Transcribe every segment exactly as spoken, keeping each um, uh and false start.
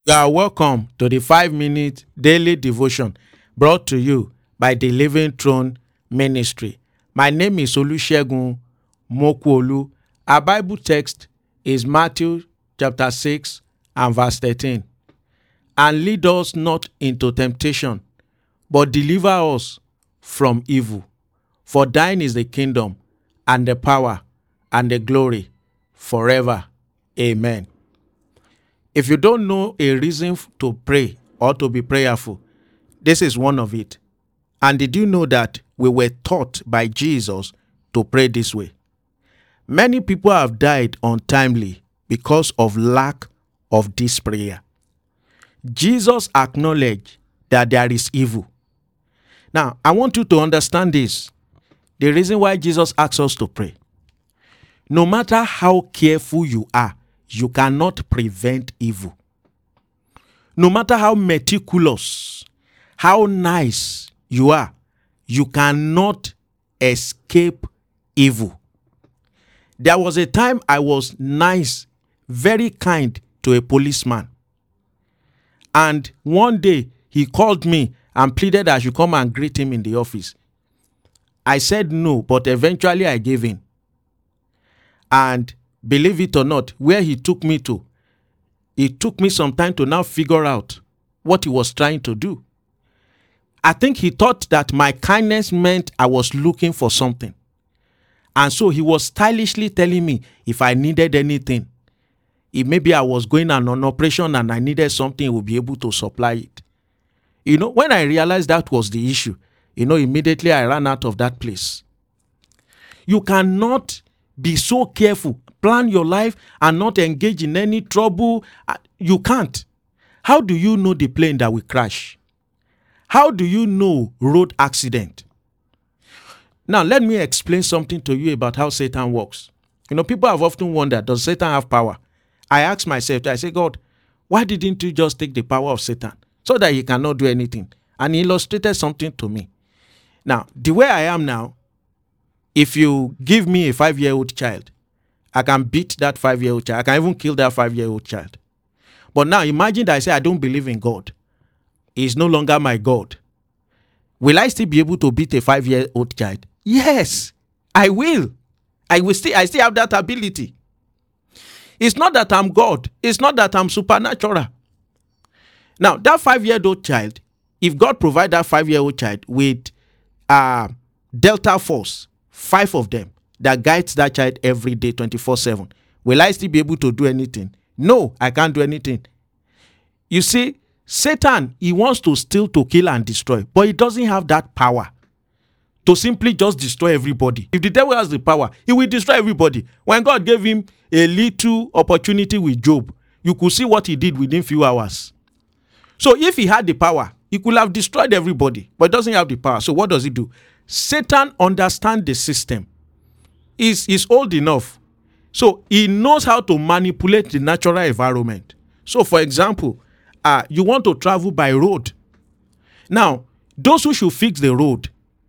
You are welcome to the five minute daily devotion brought to you by the Living Throne Ministry. My name is Olusegun Mokuolu. Our Bible text is Matthew chapter six and verse thirteen. And lead us not into temptation, but deliver us from evil. For thine is the kingdom and the power and the glory forever. Amen. If you don't know a reason to pray or to be prayerful, this is one of it. And did you know that we were taught by Jesus to pray this way? Many people have died untimely because of lack of this prayer. Jesus acknowledged that there is evil. Now, I want you to understand this. The reason why Jesus asks us to pray. No matter how careful you are, you cannot prevent evil. No matter how meticulous, how nice you are, you cannot escape evil. There was a time I was nice, very kind to a policeman. And one day he called me and pleaded I should come and greet him in the office. I said no, but eventually I gave in. And believe it or not, where he took me to, it took me some time to now figure out what he was trying to do. I think he thought that my kindness meant I was looking for something. And so he was stylishly telling me if I needed anything, if maybe I was going on an operation and I needed something, he would be able to supply it. You know, when I realized that was the issue, you know, immediately I ran out of that place. You cannot be so careful, plan your life and not engage in any trouble. You can't. How do you know the plane that will crash? How do you know road accident? Now, let me explain something to you about how Satan works. You know, people have often wondered, does Satan have power? I ask myself, I say, God, why didn't you just take the power of Satan so that he cannot do anything? And he illustrated something to me. Now, the way I am now, if you give me a five-year-old child, I can beat that five-year-old child. I can even kill that five-year-old child. But now imagine that I say I don't believe in God. He is no longer my God. Will I still be able to beat a five-year-old child? Yes, I will. I will still, I still have that ability. It's not that I'm God. It's not that I'm supernatural. Now, that five-year-old child, if God provide that five-year-old child with uh, Delta Force, five of them, that guides that child every day, twenty-four seven. Will I still be able to do anything? No, I can't do anything. You see, Satan, he wants to steal, to kill, and destroy, but he doesn't have that power to simply just destroy everybody. If the devil has the power, he will destroy everybody. When God gave him a little opportunity with Job, you could see what he did within few hours. So if he had the power, he could have destroyed everybody, but he doesn't have the power. So what does he do? Satan understands the system. He's, he's old enough. So he knows how to manipulate the natural environment. So for example, uh, you want to travel by road. Now, those who should fix the road,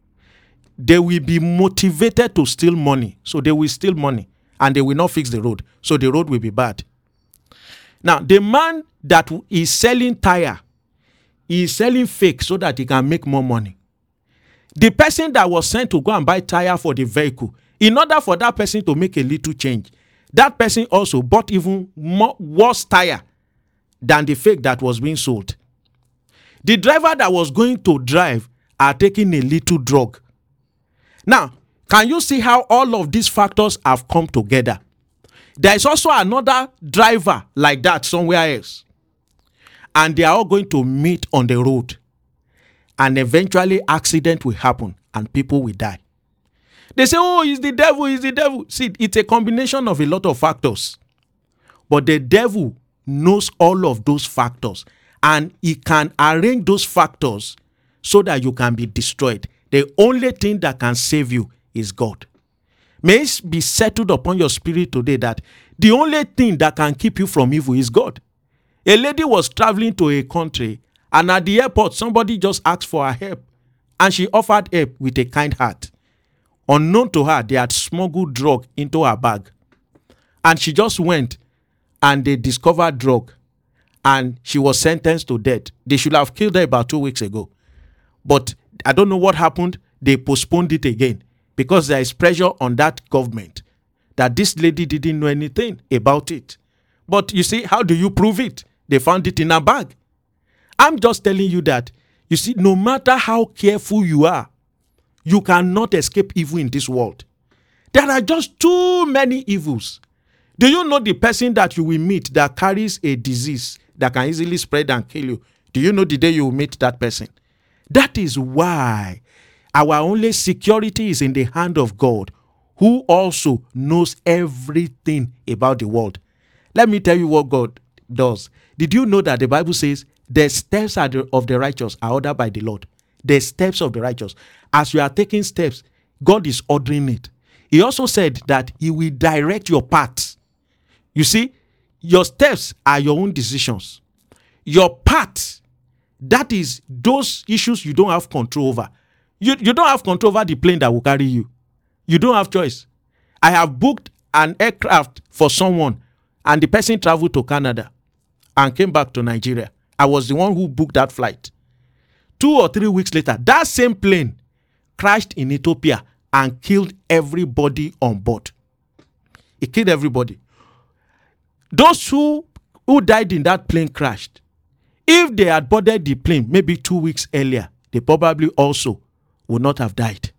they will be motivated to steal money. So they will steal money and they will not fix the road. So the road will be bad. Now, the man that is selling tire, he is selling fake so that he can make more money. The person that was sent to go and buy tire for the vehicle, in order for that person to make a little change, that person also bought even more worse tire than the fake that was being sold. The driver that was going to drive are taking a little drug. Now, can you see how all of these factors have come together? There is also another driver like that somewhere else. And they are all going to meet on the road. And eventually accident will happen and people will die. They say, oh, it's the devil, it's the devil. See, it's a combination of a lot of factors. But the devil knows all of those factors. And he can arrange those factors so that you can be destroyed. The only thing that can save you is God. May it be settled upon your spirit today that the only thing that can keep you from evil is God. A lady was traveling to a country, and at the airport, somebody just asked for her help, and she offered help with a kind heart. Unknown to her, they had smuggled drug into her bag. And she just went, and they discovered drug. and she was sentenced to death. They should have killed her about two weeks ago. But I don't know what happened. They postponed it again because there is pressure on that government that this lady didn't know anything about it. But you see, how do you prove it? They found it in a bag. I'm just telling you that, you see, no matter how careful you are, you cannot escape evil in this world. There are just too many evils. Do you know the person that you will meet that carries a disease that can easily spread and kill you? Do you know the day you will meet that person? That is why our only security is in the hand of God, who also knows everything about the world. Let me tell you what God does. Did you know that the Bible says the steps of the righteous are ordered by the Lord? The steps of the righteous. As you are taking steps, God is ordering it. He also said that he will direct your paths. You see, your steps are your own decisions. Your path, that is those issues you don't have control over. You, you don't have control over the plane that will carry you. You don't have choice. I have booked an aircraft for someone, and the person traveled to Canada and came back to Nigeria. I was the one who booked that flight. Two or three weeks later, that same plane crashed in Ethiopia and killed everybody on board. It killed everybody. Those who, who died in that plane crashed. If they had boarded the plane maybe two weeks earlier, they probably also would not have died.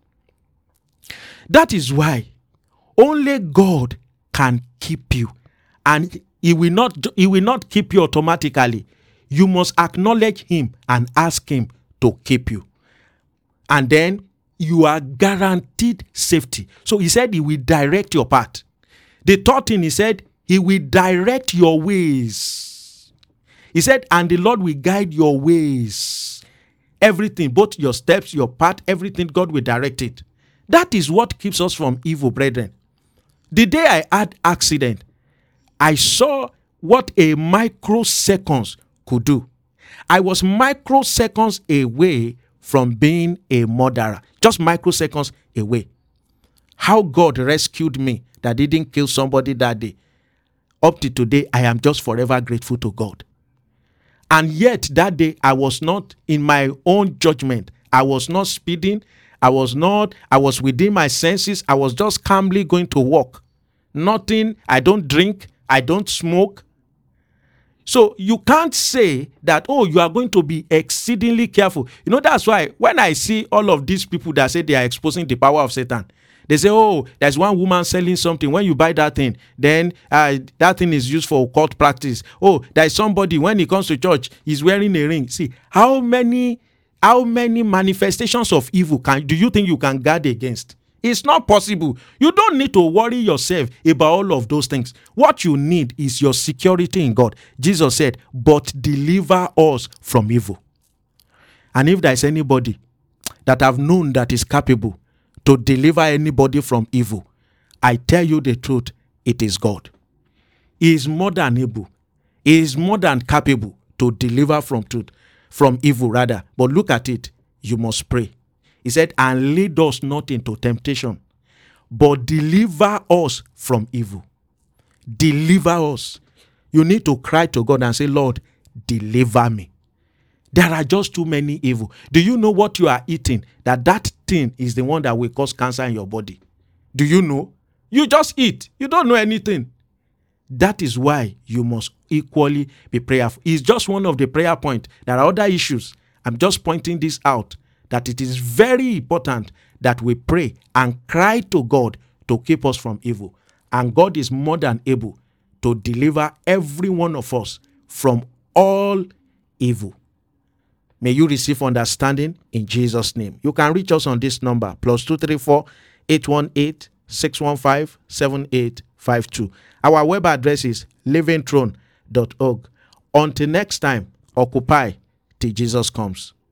That is why only God can keep you. And he will not, he will not keep you automatically. You must acknowledge him and ask him to keep you. And then you are guaranteed safety. So he said he will direct your path. The third thing he said, he will direct your ways. He said, and the Lord will guide your ways. Everything, both your steps, your path, everything, God will direct it. That is what keeps us from evil, brethren. The day I had accident, I saw what a microseconds could do. I was microseconds away from being a murderer. Just microseconds away. How God rescued me that didn't kill somebody that day. Up to today, I am just forever grateful to God. And yet that day, I was not in my own judgment. I was not speeding. I was not, I was within my senses. I was just calmly going to work. Nothing, I don't drink. I don't smoke. So you can't say that, oh, you are going to be exceedingly careful. You know, that's why when I see all of these people that say they are exposing the power of Satan, they say, oh, there's one woman selling something. When you buy that thing, then uh, that thing is used for occult practice. Oh, there's somebody, when he comes to church, he's wearing a ring. See, how many, how many manifestations of evil can do you think you can guard against? It's not possible. You don't need to worry yourself about all of those things. What you need is your security in God. Jesus said, but deliver us from evil. And if there's anybody that I've known that is capable to deliver anybody from evil, I tell you the truth, it is God. He is more than able. He is more than capable to deliver from truth, from evil rather. But look at it. You must pray. He said, and lead us not into temptation, but deliver us from evil. Deliver us. You need to cry to God and say, Lord, deliver me. There are just too many evil. Do you know what you are eating? That that thing is the one that will cause cancer in your body. Do you know? You just eat. You don't know anything. That is why you must equally be prayerful. It's just one of the prayer points. There are other issues. I'm just pointing this out, that it is very important that we pray and cry to God to keep us from evil. And God is more than able to deliver every one of us from all evil. May you receive understanding in Jesus' name. You can reach us on this number, plus two three four, eight one eight, six one five, seven eight five two. Our web address is living throne dot org. Until next time, occupy till Jesus comes.